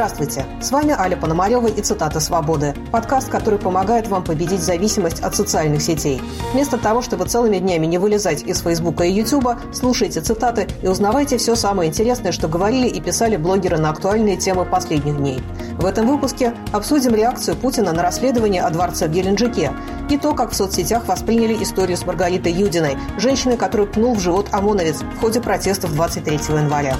Здравствуйте! С вами Аля Пономарева и «Цитаты свободы». Подкаст, который помогает вам победить зависимость от социальных сетей. Вместо того, чтобы целыми днями не вылезать из Фейсбука и Ютуба, слушайте цитаты и узнавайте все самое интересное, что говорили и писали блогеры на актуальные темы последних дней. В этом выпуске обсудим реакцию Путина на расследование о дворце в Геленджике и то, как в соцсетях восприняли историю с Маргаритой Юдиной, женщиной, которую пнул в живот ОМОНовец в ходе протестов 23 января.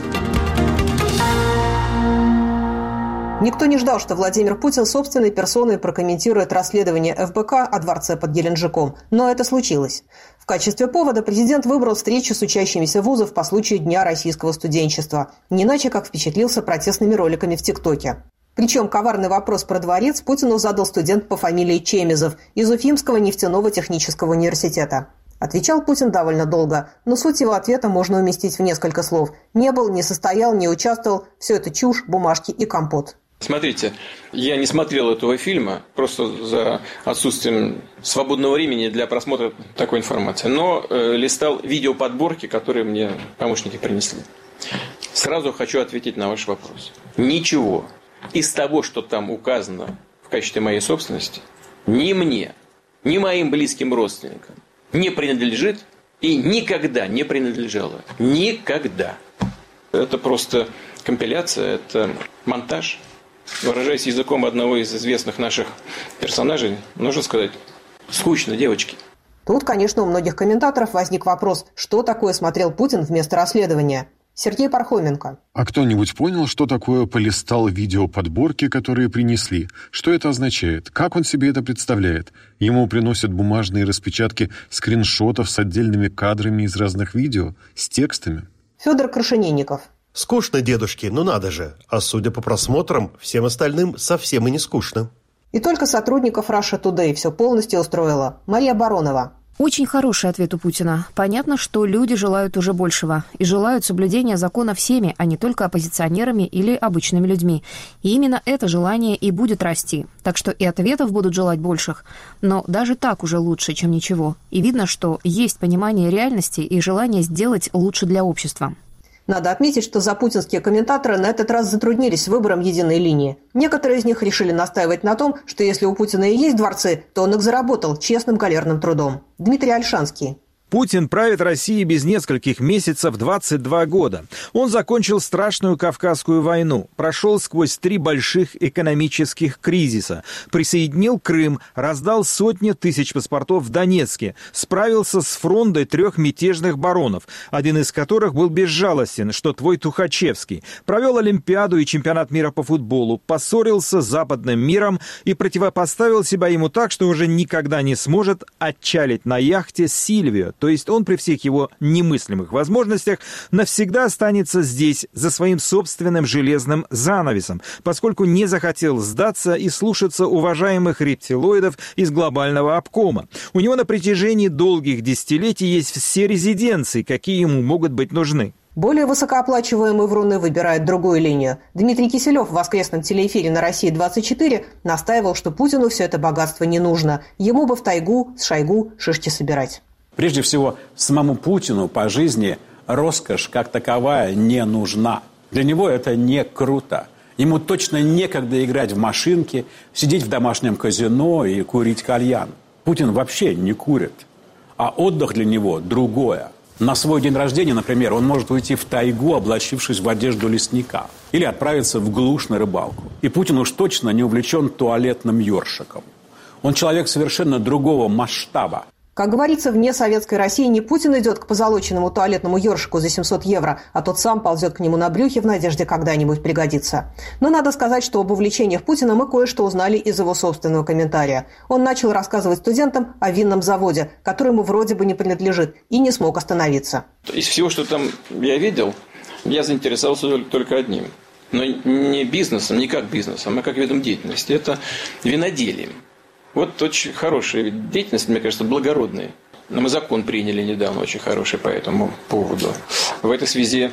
Никто не ждал, что Владимир Путин собственной персоной прокомментирует расследование ФБК о дворце под Геленджиком, но это случилось. В качестве повода президент выбрал встречу с учащимися вузов по случаю Дня российского студенчества, не иначе как впечатлился протестными роликами в ТикТоке. Причем коварный вопрос про дворец Путину задал студент по фамилии Чемизов из Уфимского нефтяного технического университета. Отвечал Путин довольно долго, но суть его ответа можно уместить в несколько слов. Не был, не состоял, не участвовал. Все это чушь, бумажки и компот. Смотрите, я не смотрел этого фильма, просто за отсутствием свободного времени для просмотра такой информации, но листал видеоподборки, которые мне помощники принесли. Сразу хочу ответить на ваш вопрос. Ничего из того, что там указано в качестве моей собственности, ни мне, ни моим близким родственникам не принадлежит и никогда не принадлежало. Никогда. Это просто компиляция, это монтаж. Выражаясь языком одного из известных наших персонажей, нужно сказать, скучно, девочки. Тут, конечно, у многих комментаторов возник вопрос, что такое смотрел Путин вместо расследования. Сергей Пархоменко. А кто-нибудь понял, что такое полистал видеоподборки, которые принесли? Что это означает? Как он себе это представляет? Ему приносят бумажные распечатки скриншотов с отдельными кадрами из разных видео, с текстами? Федор Крашенинников. Скучно, дедушки, ну надо же. А судя по просмотрам, всем остальным совсем и не скучно. И только сотрудников Russia Today все полностью устроило. Мария Баронова. Очень хороший ответ у Путина. Понятно, что люди желают уже большего. И желают соблюдения закона всеми, а не только оппозиционерами или обычными людьми. И именно это желание и будет расти. Так что и ответов будут желать больших. Но даже так уже лучше, чем ничего. И видно, что есть понимание реальности и желание сделать лучше для общества. Надо отметить, что запутинские комментаторы на этот раз затруднились с выбором единой линии. Некоторые из них решили настаивать на том, что если у Путина и есть дворцы, то он их заработал честным галерным трудом. Дмитрий Ольшанский. Путин правит Россией без нескольких месяцев 22 года. Он закончил страшную Кавказскую войну, прошел сквозь 3 больших экономических кризиса, присоединил Крым, раздал сотни тысяч паспортов в Донецке, справился с фрондой 3 мятежных баронов, один из которых был безжалостен, что твой Тухачевский, провел Олимпиаду и чемпионат мира по футболу, поссорился с западным миром и противопоставил себя ему так, что уже никогда не сможет отчалить на яхте Сильвию. То есть он при всех его немыслимых возможностях навсегда останется здесь, за своим собственным железным занавесом, поскольку не захотел сдаться и слушаться уважаемых рептилоидов из глобального обкома. У него на протяжении долгих десятилетий есть все резиденции, какие ему могут быть нужны. Более высокооплачиваемый вруны выбирает другую линию. Дмитрий Киселев в воскресном телеэфире на «России-24» настаивал, что Путину все это богатство не нужно. Ему бы в тайгу с Шойгу шишки собирать. Прежде всего, самому Путину по жизни роскошь как таковая не нужна. Для него это не круто. Ему точно некогда играть в машинки, сидеть в домашнем казино и курить кальян. Путин вообще не курит. А отдых для него другое. На свой день рождения, например, он может уйти в тайгу, облачившись в одежду лесника. Или отправиться в глушь на рыбалку. И Путин уж точно не увлечен туалетным ёршиком. Он человек совершенно другого масштаба. Как говорится, вне советской России не Путин идет к позолоченному туалетному ёршику за 700 евро, а тот сам ползет к нему на брюхе в надежде когда-нибудь пригодиться. Но надо сказать, что об увлечениях Путина мы кое-что узнали из его собственного комментария. Он начал рассказывать студентам о винном заводе, который ему вроде бы не принадлежит, и не смог остановиться. Из всего, что там я видел, я заинтересовался только одним. Но не бизнесом, не как бизнесом, а как видом деятельности. Это виноделием. Вот очень хорошая деятельность, мне кажется, благородная. Но мы закон приняли недавно очень хороший по этому поводу. В этой связи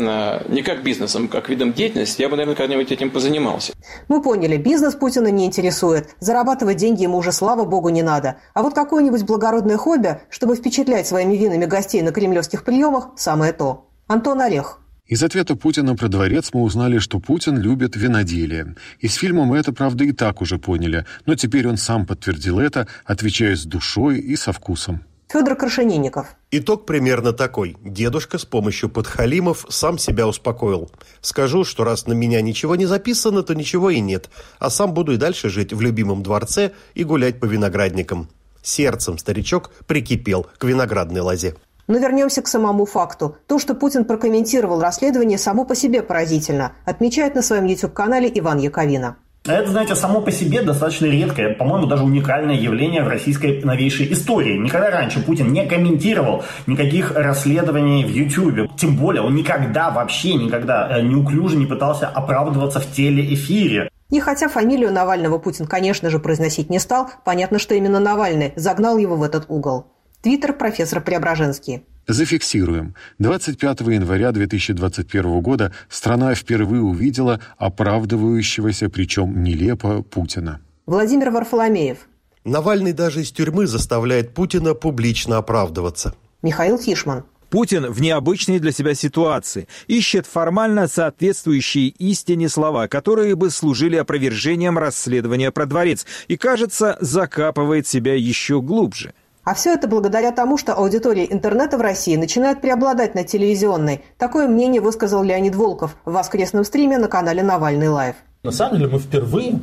не как бизнесом, как видом деятельности, я бы, наверное, когда-нибудь этим позанимался. Мы поняли, бизнес Путина не интересует. Зарабатывать деньги ему уже, слава богу, не надо. А вот какое-нибудь благородное хобби, чтобы впечатлять своими винами гостей на кремлевских приемах, самое то. Антон Орех. Из ответа Путина про дворец мы узнали, что Путин любит виноделие. Из фильма мы это, правда, и так уже поняли, но теперь он сам подтвердил это, отвечая с душой и со вкусом. Федор Крашенинников. Итог примерно такой. Дедушка с помощью подхалимов сам себя успокоил. Скажу, что раз на меня ничего не записано, то ничего и нет. А сам буду и дальше жить в любимом дворце и гулять по виноградникам. Сердцем старичок прикипел к виноградной лозе. Но вернемся к самому факту. То, что Путин прокомментировал расследование, само по себе поразительно, отмечает на своем YouTube-канале Иван Яковина. Это, знаете, само по себе достаточно редкое, по-моему, даже уникальное явление в российской новейшей истории. Никогда раньше Путин не комментировал никаких расследований в Ютьюбе. Тем более он вообще никогда неуклюже не пытался оправдываться в телеэфире. И хотя фамилию Навального Путин, конечно же, произносить не стал, понятно, что именно Навальный загнал его в этот угол. Твиттер профессор Преображенский. Зафиксируем. 25 января 2021 года страна впервые увидела оправдывающегося, причем нелепо, Путина. Владимир Варфоломеев. Навальный даже из тюрьмы заставляет Путина публично оправдываться. Михаил Фишман. Путин в необычной для себя ситуации ищет формально соответствующие истине слова, которые бы служили опровержением расследования про дворец, и, кажется, закапывает себя еще глубже. А все это благодаря тому, что аудитория интернета в России начинает преобладать над телевизионной. Такое мнение высказал Леонид Волков в воскресном стриме на канале «Навальный Лайв». На самом деле мы впервые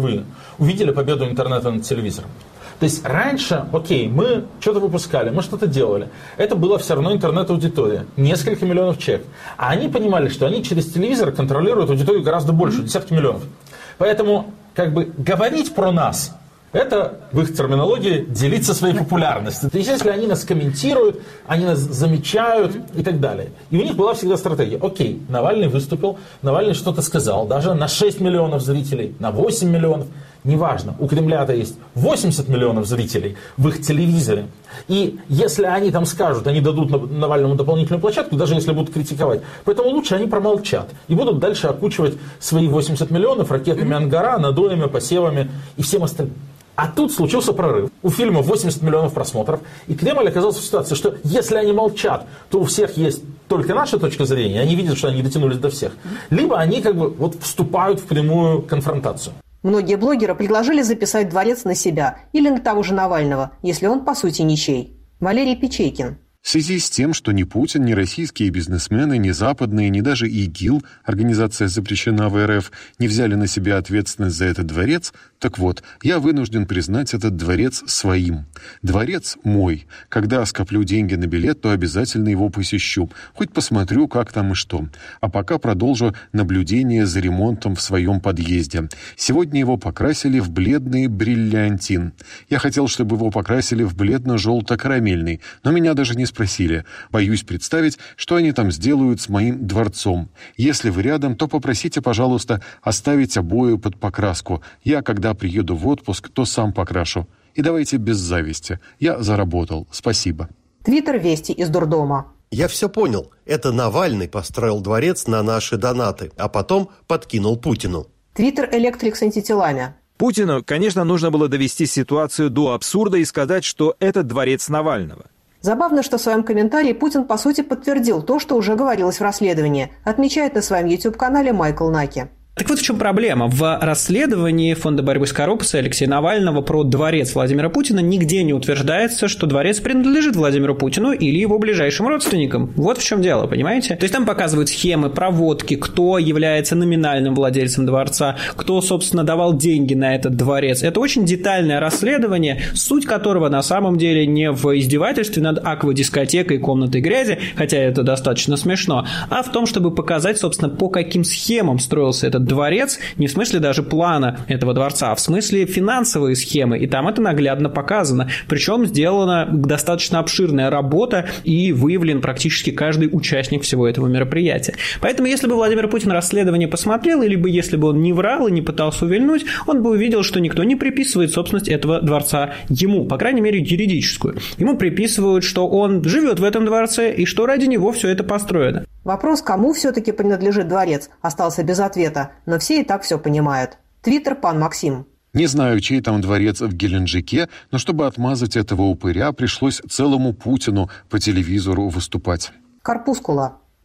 увидели победу интернета над телевизором. То есть раньше, мы что-то выпускали, мы что-то делали. Это была все равно интернет-аудитория. Несколько миллионов человек. А они понимали, что они через телевизор контролируют аудиторию гораздо больше, десятки миллионов. Поэтому говорить про нас – это, в их терминологии, делиться своей популярностью. То есть, если они нас комментируют, они нас замечают и так далее. И у них была всегда стратегия. Навальный выступил, Навальный что-то сказал, даже на 6 миллионов зрителей, на 8 миллионов. Неважно, у Кремля-то есть 80 миллионов зрителей в их телевизоре. И если они там скажут, они дадут Навальному дополнительную площадку, даже если будут критиковать. Поэтому лучше они промолчат и будут дальше окучивать свои 80 миллионов ракетами Ангара, надоями, посевами и всем остальным. А тут случился прорыв. У фильма 80 миллионов просмотров. И Кремль оказался в ситуации, что если они молчат, то у всех есть только наша точка зрения, они видят, что они дотянулись до всех. Либо они вступают в прямую конфронтацию. Многие блогеры предложили записать дворец на себя или на того же Навального, если он, по сути, ничей. Валерий Печейкин. В связи с тем, что ни Путин, ни российские бизнесмены, ни западные, ни даже ИГИЛ, организация запрещена в РФ, не взяли на себя ответственность за этот дворец, так вот, я вынужден признать этот дворец своим. Дворец мой. Когда скоплю деньги на билет, то обязательно его посещу. Хоть посмотрю, как там и что. А пока продолжу наблюдение за ремонтом в своем подъезде. Сегодня его покрасили в бледный бриллиантин. Я хотел, чтобы его покрасили в бледно-желто-карамельный, но меня даже не спросили. Боюсь представить, что они там сделают с моим дворцом. Если вы рядом, то попросите, пожалуйста, оставить обои под покраску. Я, когда приеду в отпуск, то сам покрашу. И давайте без зависти. Я заработал. Спасибо. Твиттер «Вести из дурдома». Я все понял. Это Навальный построил дворец на наши донаты, а потом подкинул Путину. Твиттер «Электрик с антителами». Путину, конечно, нужно было довести ситуацию до абсурда и сказать, что это дворец Навального. Забавно, что в своем комментарии Путин, по сути, подтвердил то, что уже говорилось в расследовании, отмечает на своем YouTube-канале Майкл Наки. Так вот в чем проблема. В расследовании Фонда борьбы с коррупцией Алексея Навального про дворец Владимира Путина нигде не утверждается, что дворец принадлежит Владимиру Путину или его ближайшим родственникам. Вот в чем дело, понимаете? То есть там показывают схемы, проводки, кто является номинальным владельцем дворца, кто, собственно, давал деньги на этот дворец. Это очень детальное расследование, суть которого на самом деле не в издевательстве над аквадискотекой и комнатой грязи, хотя это достаточно смешно, а в том, чтобы показать, собственно, по каким схемам строился этот дворец, не в смысле даже плана этого дворца, а в смысле финансовые схемы, и там это наглядно показано. Причем сделана достаточно обширная работа и выявлен практически каждый участник всего этого мероприятия. Поэтому, если бы Владимир Путин расследование посмотрел, или бы если бы он не врал и не пытался увильнуть, он бы увидел, что никто не приписывает собственность этого дворца ему, по крайней мере, юридическую. Ему приписывают, что он живет в этом дворце и что ради него все это построено. Вопрос, кому все-таки принадлежит дворец, остался без ответа, но все и так все понимают. Твиттер «Пан Максим». Не знаю, чей там дворец в Геленджике, но чтобы отмазать этого упыря, пришлось целому Путину по телевизору выступать. Корпускула.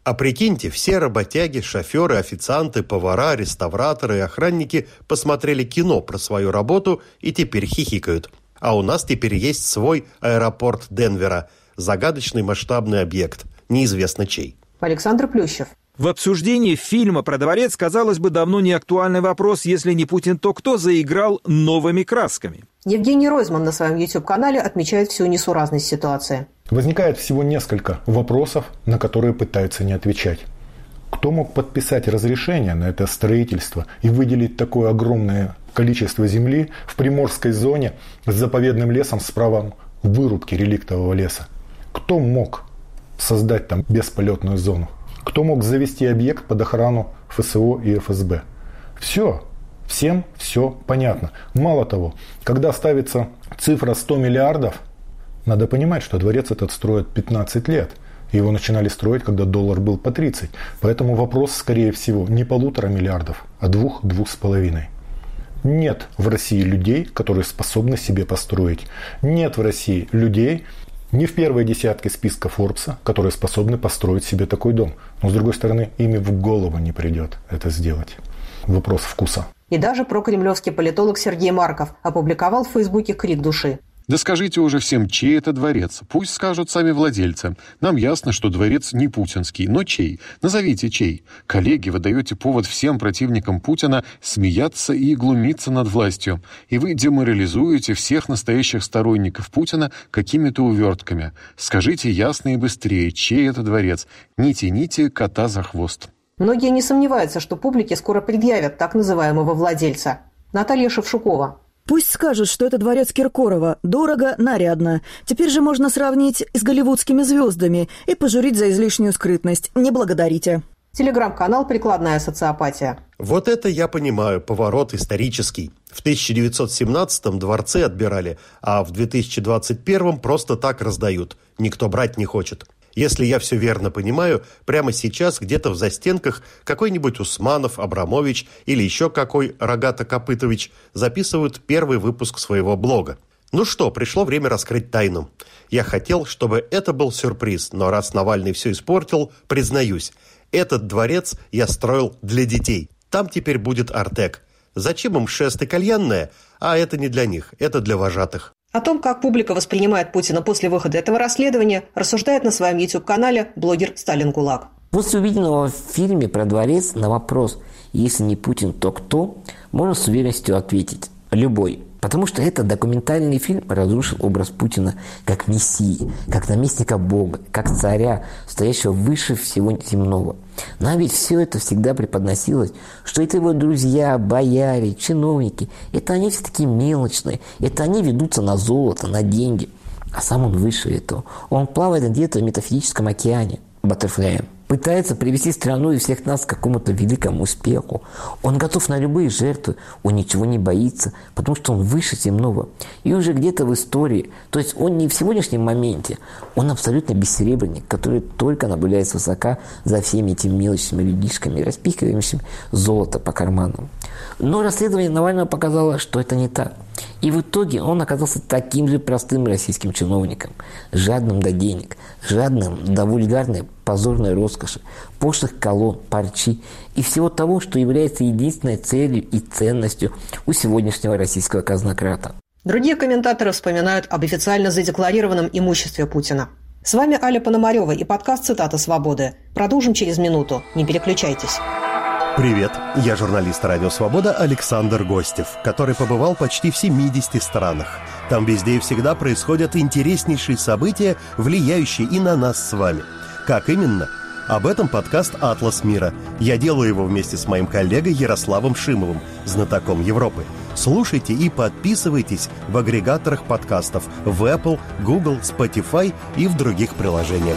А прикиньте, все работяги, шоферы, официанты, повара, реставраторы и охранники посмотрели кино про свою работу и теперь хихикают. А у нас теперь есть свой аэропорт Денвера. Загадочный масштабный объект. Неизвестно чей. Александр Плющев. В обсуждении фильма про дворец, казалось бы, давно не актуальный вопрос, если не Путин, то кто заиграл новыми красками? Евгений Ройзман на своем YouTube-канале отмечает всю несуразность ситуации. Возникает всего несколько вопросов, на которые пытаются не отвечать. Кто мог подписать разрешение на это строительство и выделить такое огромное количество земли в Приморской зоне с заповедным лесом с правом вырубки реликтового леса? Кто мог создать там бесполетную зону? Кто мог завести объект под охрану ФСО и ФСБ? Всем все понятно. Мало того, когда ставится цифра 100 миллиардов, надо понимать, что дворец этот строят 15 лет. Его начинали строить, когда доллар был по 30. Поэтому вопрос, скорее всего, не 1,5 миллиарда, а 2-2,5. Нет в России людей, которые способны себе построить. Нет в России людей, не в первой десятке списка Форбса, которые способны построить себе такой дом. Но, с другой стороны, ими в голову не придет это сделать. Вопрос вкуса. И даже прокремлевский политолог Сергей Марков опубликовал в Фейсбуке крик души. Да скажите уже всем, чей это дворец. Пусть скажут сами владельцы. Нам ясно, что дворец не путинский, но чей? Назовите чей. Коллеги, вы даете повод всем противникам Путина смеяться и глумиться над властью. И вы деморализуете всех настоящих сторонников Путина какими-то увертками. Скажите ясно и быстрее, чей это дворец. Не тяните кота за хвост. Многие не сомневаются, что публике скоро предъявят так называемого владельца. Наталья Шевшукова. Пусть скажут, что это дворец Киркорова. Дорого, нарядно. Теперь же можно сравнить с голливудскими звездами и пожурить за излишнюю скрытность. Не благодарите. Телеграм-канал «Прикладная социопатия». Вот это я понимаю, поворот исторический. В 1917-м дворцы отбирали, а в 2021-м просто так раздают. Никто брать не хочет. Если я все верно понимаю, прямо сейчас где-то в застенках какой-нибудь Усманов, Абрамович или еще какой Рогато-Копытович записывают первый выпуск своего блога. Ну что, пришло время раскрыть тайну. Я хотел, чтобы это был сюрприз, но раз Навальный все испортил, признаюсь, этот дворец я строил для детей. Там теперь будет Артек. Зачем им шест и кальянная? А это не для них, это для вожатых. О том, как публика воспринимает Путина после выхода этого расследования, рассуждает на своем YouTube-канале блогер Сталин ГУЛАГ. После увиденного в фильме про дворец на вопрос «Если не Путин, то кто?» можно с уверенностью ответить «любой». Потому что этот документальный фильм разрушил образ Путина как мессии, как наместника Бога, как царя, стоящего выше всего земного. Нам ведь все это всегда преподносилось, что это его друзья, бояре, чиновники, это они все такие мелочные, это они ведутся на золото, на деньги. А сам он выше этого. Он плавает где-то в метафизическом океане, Баттерфляем. Пытается привести страну и всех нас к какому-то великому успеху. Он готов на любые жертвы, он ничего не боится, потому что он выше земного. И уже где-то в истории, то есть он не в сегодняшнем моменте, он абсолютно бессеребренник, который только наблюдает свысока за всеми этими мелочными людишками, распихивающими золото по карманам. Но расследование Навального показало, что это не так. И в итоге он оказался таким же простым российским чиновником, жадным до денег, жадным до вульгарной позорной роскоши, пошлых колонн, парчи и всего того, что является единственной целью и ценностью у сегодняшнего российского казнократа. Другие комментаторы вспоминают об официально задекларированном имуществе Путина. С вами Аля Пономарева и подкаст «Цитата свободы». Продолжим через минуту. Не переключайтесь. Привет, я журналист «Радио Свобода» Александр Гостев, который побывал почти в 70 странах. Там везде и всегда происходят интереснейшие события, влияющие и на нас с вами. Как именно? Об этом подкаст «Атлас мира». Я делаю его вместе с моим коллегой Ярославом Шимовым, знатоком Европы. Слушайте и подписывайтесь в агрегаторах подкастов в Apple, Google, Spotify и в других приложениях.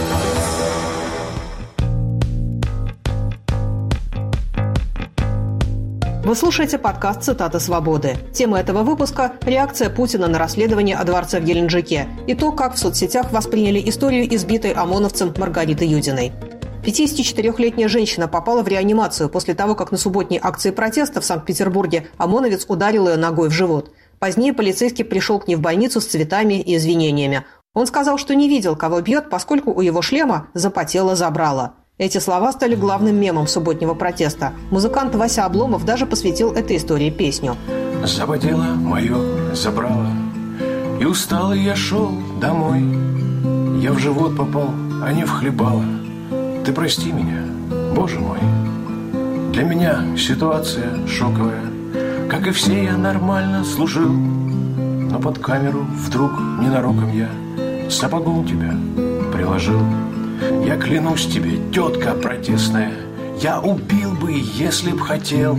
Вы слушаете подкаст «Цитата свободы». Тема этого выпуска – реакция Путина на расследование о дворце в Геленджике и то, как в соцсетях восприняли историю избитой ОМОНовцем Маргариты Юдиной. 54-летняя женщина попала в реанимацию после того, как на субботней акции протеста в Санкт-Петербурге ОМОНовец ударил ее ногой в живот. Позднее полицейский пришел к ней в больницу с цветами и извинениями. Он сказал, что не видел, кого бьет, поскольку у его шлема запотело забрало. Эти слова стали главным мемом субботнего протеста. Музыкант Вася Обломов даже посвятил этой истории песню. Забодела мое, забрала, и усталый я шел домой. Я в живот попал, а не в хлебало. Ты прости меня, Боже мой. Для меня ситуация шоковая. Как и все, я нормально служил, но под камеру вдруг ненароком я сапогом тебя приложил. Я клянусь тебе, тетка протестная, я убил бы, если б хотел.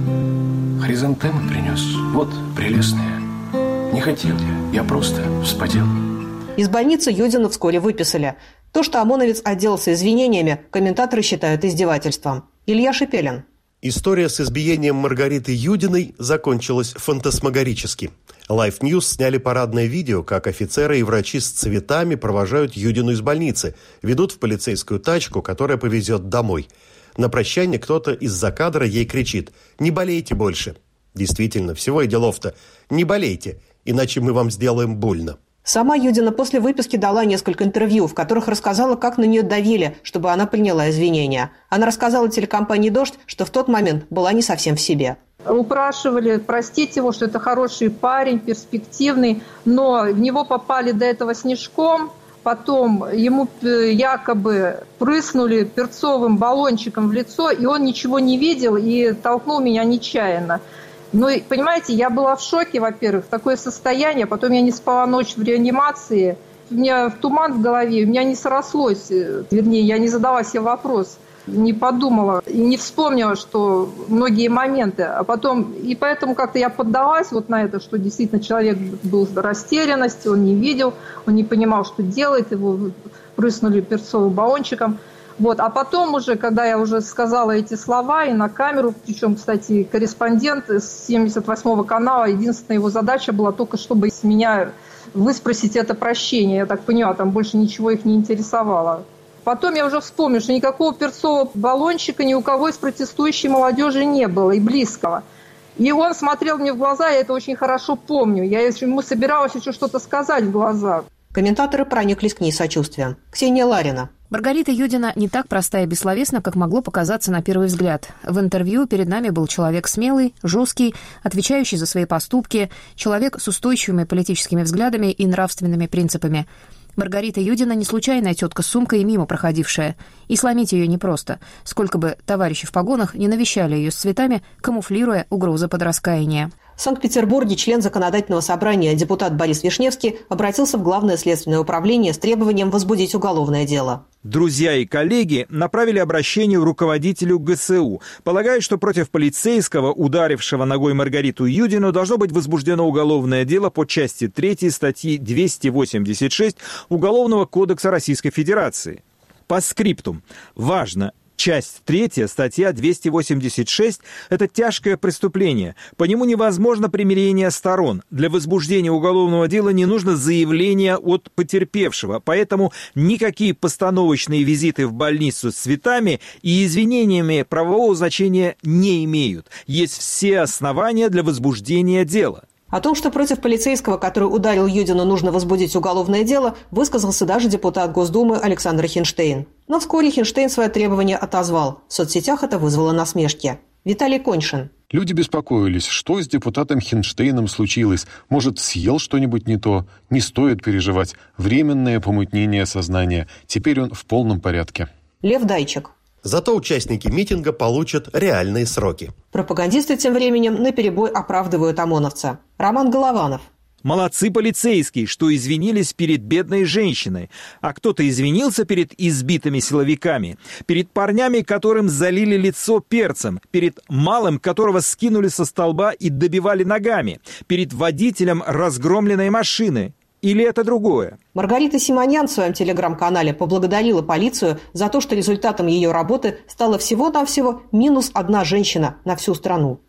Хризантемы принес, вот прелестные. Не хотел я просто вспотел. Из больницы Юдину вскоре выписали. То, что ОМОНовец отделался извинениями, комментаторы считают издевательством. Илья Шепелин. История с избиением Маргариты Юдиной закончилась фантасмагорически. Life News сняли парадное видео, как офицеры и врачи с цветами провожают Юдину из больницы, ведут в полицейскую тачку, которая повезет домой. На прощание кто-то из-за кадра ей кричит: «Не болейте больше». Действительно, всего и делов-то. Не болейте, иначе мы вам сделаем больно. Сама Юдина после выписки дала несколько интервью, в которых рассказала, как на нее давили, чтобы она приняла извинения. Она рассказала телекомпании «Дождь», что в тот момент была не совсем в себе. Упрашивали простить его, что это хороший парень, перспективный, но в него попали до этого снежком, потом ему якобы прыснули перцовым баллончиком в лицо, и он ничего не видел и толкнул меня нечаянно. Ну, понимаете, я была в шоке, во-первых, такое состояние, потом я не спала ночь в реанимации, у меня туман в голове, у меня не срослось, вернее, я не задала себе вопрос, не подумала и не вспомнила, что многие моменты, а потом, и поэтому как-то я поддалась вот на это, что действительно человек был в растерянности, он не видел, он не понимал, что делает, его прыснули перцовым баллончиком. Вот. А потом уже, когда я уже сказала эти слова и на камеру, причем, кстати, корреспондент с 78-го канала, единственная его задача была только, чтобы с меня выспросить это прощение. Я так поняла, там больше ничего их не интересовало. Потом я уже вспомнила, что никакого перцового баллончика ни у кого из протестующей молодежи не было и близкого. И он смотрел мне в глаза, я это очень хорошо помню. Я ему собиралась еще что-то сказать в глаза. Комментаторы прониклись к ней сочувствием. Ксения Ларина. Маргарита Юдина не так проста и бессловесна, как могло показаться на первый взгляд. В интервью перед нами был человек смелый, жесткий, отвечающий за свои поступки, человек с устойчивыми политическими взглядами и нравственными принципами. Маргарита Юдина не случайная тетка с сумкой, мимо проходившая. И сломить ее непросто, сколько бы товарищи в погонах не навещали ее с цветами, камуфлируя угрозы под раскаяние. В Санкт-Петербурге член законодательного собрания депутат Борис Вишневский обратился в Главное следственное управление с требованием возбудить уголовное дело. Друзья и коллеги направили обращение руководителю ГСУ, полагая, что против полицейского, ударившего ногой Маргариту Юдину, должно быть возбуждено уголовное дело по части 3 статьи 286 Уголовного кодекса Российской Федерации. По скриптум. Важно. Часть 3, статья 286 – это тяжкое преступление. По нему невозможно примирение сторон. Для возбуждения уголовного дела не нужно заявление от потерпевшего. Поэтому никакие постановочные визиты в больницу с цветами и извинениями правового значения не имеют. Есть все основания для возбуждения дела. О том, что против полицейского, который ударил Юдину, нужно возбудить уголовное дело, высказался даже депутат Госдумы Александр Хинштейн. Но вскоре Хинштейн свое требование отозвал. В соцсетях это вызвало насмешки. Виталий Коньшин. Люди беспокоились, что с депутатом Хинштейном случилось. Может, съел что-нибудь не то? Не стоит переживать. Временное помутнение сознания. Теперь он в полном порядке. Лев Дайчик. Зато участники митинга получат реальные сроки. Пропагандисты тем временем наперебой оправдывают ОМОНовца. Роман Голованов. Молодцы полицейские, что извинились перед бедной женщиной. А кто-то извинился перед избитыми силовиками, перед парнями, которым залили лицо перцем, перед малым, которого скинули со столба и добивали ногами, перед водителем разгромленной машины. Или это другое? Маргарита Симоньян в своем телеграм-канале поблагодарила полицию за то, что результатом ее работы стала всего-навсего -1 женщина на всю страну.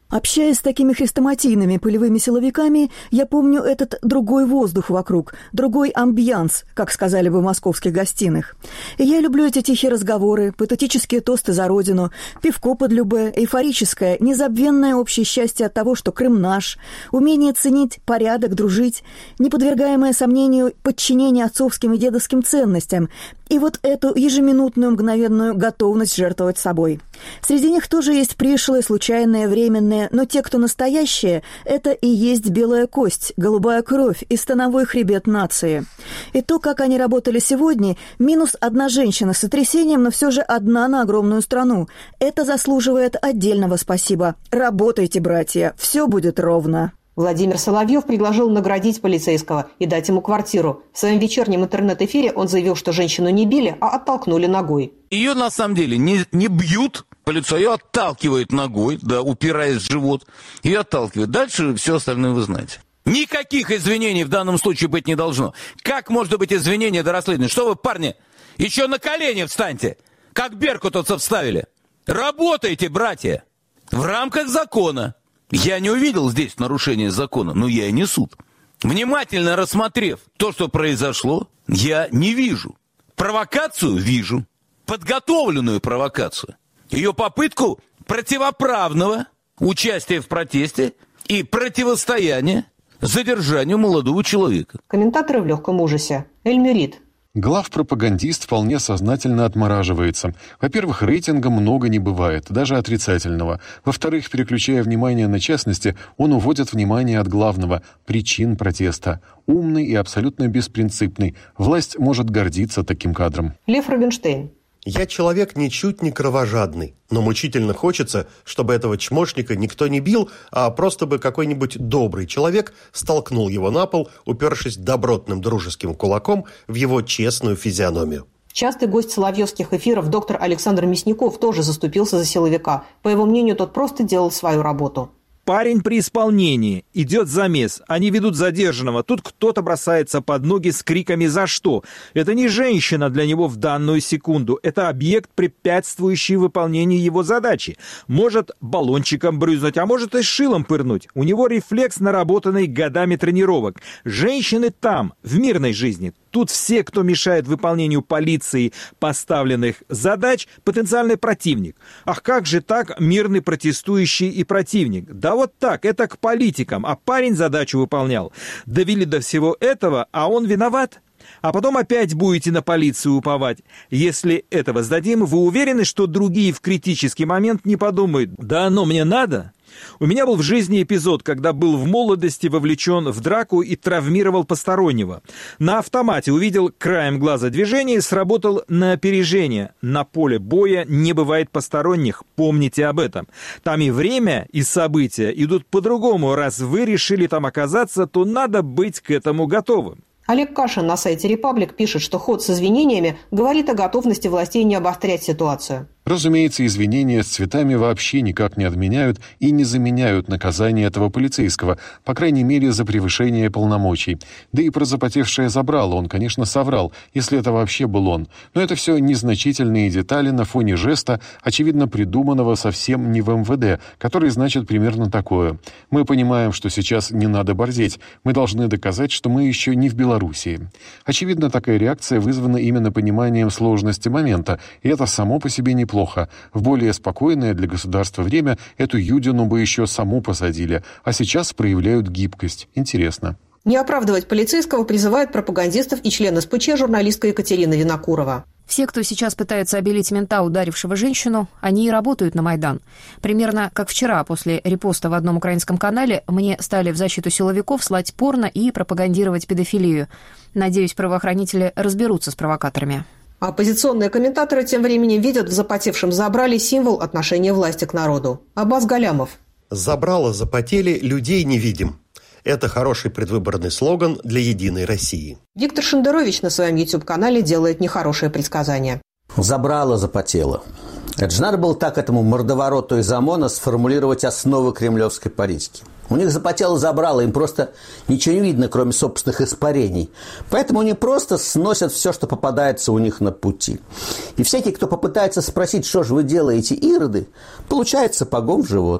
Общаясь с такими хрестоматийными полевыми силовиками, я помню этот другой воздух вокруг, другой амбьянс, как сказали бы в московских гостиных. И я люблю эти тихие разговоры, патетические тосты за родину, пивко под любэ, эйфорическое, незабвенное общее счастье от того, что Крым наш, умение ценить порядок, дружить, неподвергаемое сомнению подчинение отцовским и дедовским ценностям, и вот эту ежеминутную мгновенную готовность жертвовать собой. Среди них тоже есть пришлые, случайные, временные, но те, кто настоящие, это и есть белая кость, голубая кровь и становой хребет нации. И то, как они работали сегодня, минус одна женщина с сотрясением, но все же одна на огромную страну. Это заслуживает отдельного спасибо. Работайте, братья, все будет ровно. Владимир Соловьев предложил наградить полицейского и дать ему квартиру. В своем вечернем интернет-эфире он заявил, что женщину не били, а оттолкнули ногой. Ее на самом деле не бьют по лицу, ее отталкивают ногой, да, упираясь в живот, ее отталкивают. Дальше все остальное вы знаете. Никаких извинений в данном случае быть не должно. Как может быть извинение до расследования? Что вы, парни, еще на колени встаньте, как беркутовцев вставили. Работайте, братья, в рамках закона. Я не увидел здесь нарушения закона, но я и не суд. Внимательно рассмотрев то, что произошло, я не вижу. Провокацию вижу. Подготовленную провокацию. Ее попытку противоправного участия в протесте и противостояния задержанию молодого человека. Комментаторы в легком ужасе. Эль-Мюрид. Главпропагандист вполне сознательно отмораживается. Во-первых, рейтинга много не бывает, даже отрицательного. Во-вторых, переключая внимание на частности, он уводит внимание от главного – причин протеста. Умный и абсолютно беспринципный. Власть может гордиться таким кадром. Лев Рубинштейн. Я человек ничуть не кровожадный, но мучительно хочется, чтобы этого чмошника никто не бил, а просто бы какой-нибудь добрый человек столкнул его на пол, упершись добротным дружеским кулаком в его честную физиономию. Частый гость соловьевских эфиров доктор Александр Мясников тоже заступился за силовика. По его мнению, тот просто делал свою работу. Парень при исполнении, идет замес, они ведут задержанного, тут кто-то бросается под ноги с криками «За что?». Это не женщина для него в данную секунду, это объект, препятствующий выполнению его задачи. Может баллончиком брызнуть, а может и шилом пырнуть. У него рефлекс, наработанный годами тренировок. Женщины там, в мирной жизни. Тут все, кто мешает выполнению полицией поставленных задач, потенциальный противник. Ах, как же так, мирный протестующий и противник? Да вот так, это к политикам, а парень задачу выполнял. Довели до всего этого, а он виноват? А потом опять будете на полицию уповать. Если этого сдадим, вы уверены, что другие в критический момент не подумают: да оно мне надо? У меня был в жизни эпизод, когда был в молодости вовлечен в драку и травмировал постороннего. На автомате увидел краем глаза движение и сработал на опережение. На поле боя не бывает посторонних, помните об этом. Там и время, и события идут по-другому. Раз вы решили там оказаться, то надо быть к этому готовым. Олег Кашин на сайте «Репаблик» пишет, что ход с извинениями говорит о готовности властей не обострять ситуацию. Разумеется, извинения с цветами вообще никак не отменяют и не заменяют наказание этого полицейского, по крайней мере, за превышение полномочий. Да и про запотевшее забрало он, конечно, соврал, если это вообще был он. Но это все незначительные детали на фоне жеста, очевидно придуманного совсем не в МВД, который значит примерно такое. Мы понимаем, что сейчас не надо борзеть, мы должны доказать, что мы еще не в Белоруссии. Очевидно, такая реакция вызвана именно пониманием сложности момента, и это само по себе неплохо. В более спокойное для государства время эту Юдину бы еще саму посадили, а сейчас проявляют гибкость. Интересно. Не оправдывать полицейского призывают пропагандистов и член СПЧ журналистка Екатерина Винокурова. Все, кто сейчас пытается обелить мента, ударившего женщину, они и работают на Майдан. Примерно как вчера, после репоста в одном украинском канале, мне стали в защиту силовиков слать порно и пропагандировать педофилию. Надеюсь, правоохранители разберутся с провокаторами. Оппозиционные комментаторы тем временем видят в запотевшем забрале символ отношения власти к народу. Аббас Галямов. Забрало запотели, людей не видим. Это хороший предвыборный слоган для «Единой России». Виктор Шендерович на своем YouTube-канале делает нехорошее предсказание. Забрало запотело. Это же надо было так этому мордовороту из ОМОНа сформулировать основы кремлевской политики. У них запотело забрало, им просто ничего не видно, кроме собственных испарений. Поэтому они просто сносят все, что попадается у них на пути. И всякий, кто попытается спросить, что же вы делаете, ироды, получает сапогом в живот.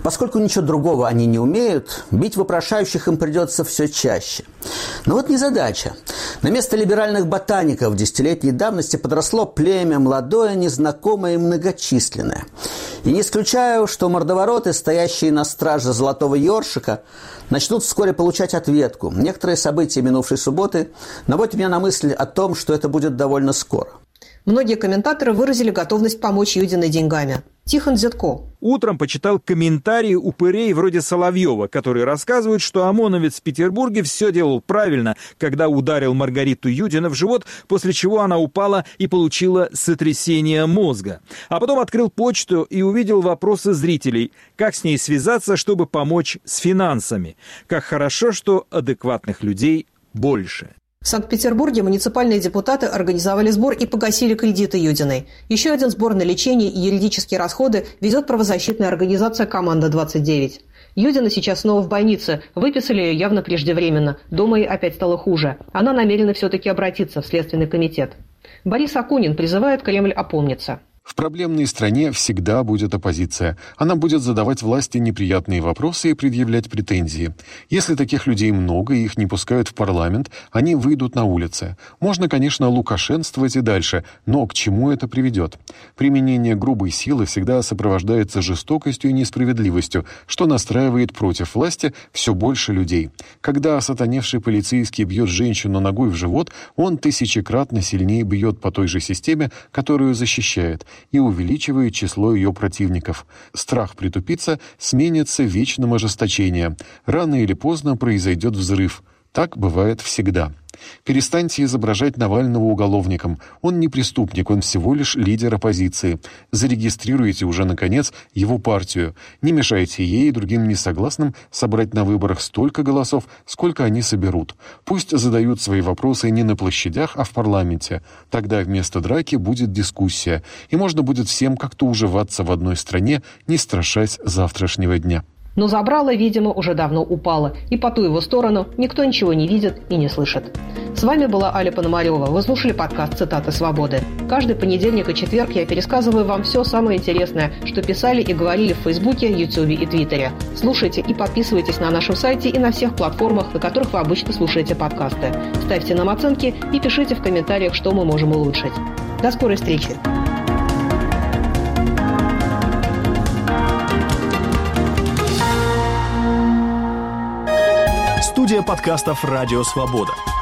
поскольку ничего другого они не умеют, бить вопрошающих им придется все чаще. Но вот незадача. На место либеральных ботаников десятилетней давности подросло племя, молодое, незнакомое и многочисленное. И не исключаю, что мордовороты, стоящие на страже золотого ёршика, начнут вскоре получать ответку. Некоторые события минувшей субботы наводят меня на мысль о том, что это будет довольно скоро. Многие комментаторы выразили готовность помочь Юдиной деньгами. Тихон Зятко. Утром почитал комментарии упырей вроде Соловьева, которые рассказывают, что ОМОНовец в Петербурге все делал правильно, когда ударил Маргариту Юдину в живот, после чего она упала и получила сотрясение мозга. А потом открыл почту и увидел вопросы зрителей, как с ней связаться, чтобы помочь с финансами. Как хорошо, что адекватных людей больше. В Санкт-Петербурге муниципальные депутаты организовали сбор и погасили кредиты Юдиной. Еще один сбор на лечение и юридические расходы ведет правозащитная организация «Команда-29». Юдина сейчас снова в больнице. Выписали ее явно преждевременно. Дома ей опять стало хуже. Она намерена все-таки обратиться в Следственный комитет. Борис Акунин призывает Кремль опомниться. В проблемной стране всегда будет оппозиция. Она будет задавать власти неприятные вопросы и предъявлять претензии. Если таких людей много и их не пускают в парламент, они выйдут на улицы. Можно, конечно, лукашенствовать и дальше, но к чему это приведет? Применение грубой силы всегда сопровождается жестокостью и несправедливостью, что настраивает против власти все больше людей. Когда осатаневший полицейский бьет женщину ногой в живот, он тысячекратно сильнее бьет по той же системе, которую защищает, и увеличивает число ее противников. Страх притупится, сменится вечным ожесточением. Рано или поздно произойдет взрыв. Так бывает всегда. Перестаньте изображать Навального уголовником. Он не преступник, он всего лишь лидер оппозиции. Зарегистрируйте уже, наконец, его партию. Не мешайте ей и другим несогласным собрать на выборах столько голосов, сколько они соберут. Пусть задают свои вопросы не на площадях, а в парламенте. Тогда вместо драки будет дискуссия, и можно будет всем как-то уживаться в одной стране, не страшась завтрашнего дня. Но забрало, видимо, уже давно упало, и по ту его сторону никто ничего не видит и не слышит. С вами была Аля Пономарева. Вы слушали подкаст «Цитаты свободы». Каждый понедельник и четверг я пересказываю вам все самое интересное, что писали и говорили в Фейсбуке, Ютубе и Твиттере. Слушайте и подписывайтесь на нашем сайте и на всех платформах, на которых вы обычно слушаете подкасты. Ставьте нам оценки и пишите в комментариях, что мы можем улучшить. До скорой встречи! Студия подкастов «Радио Свобода».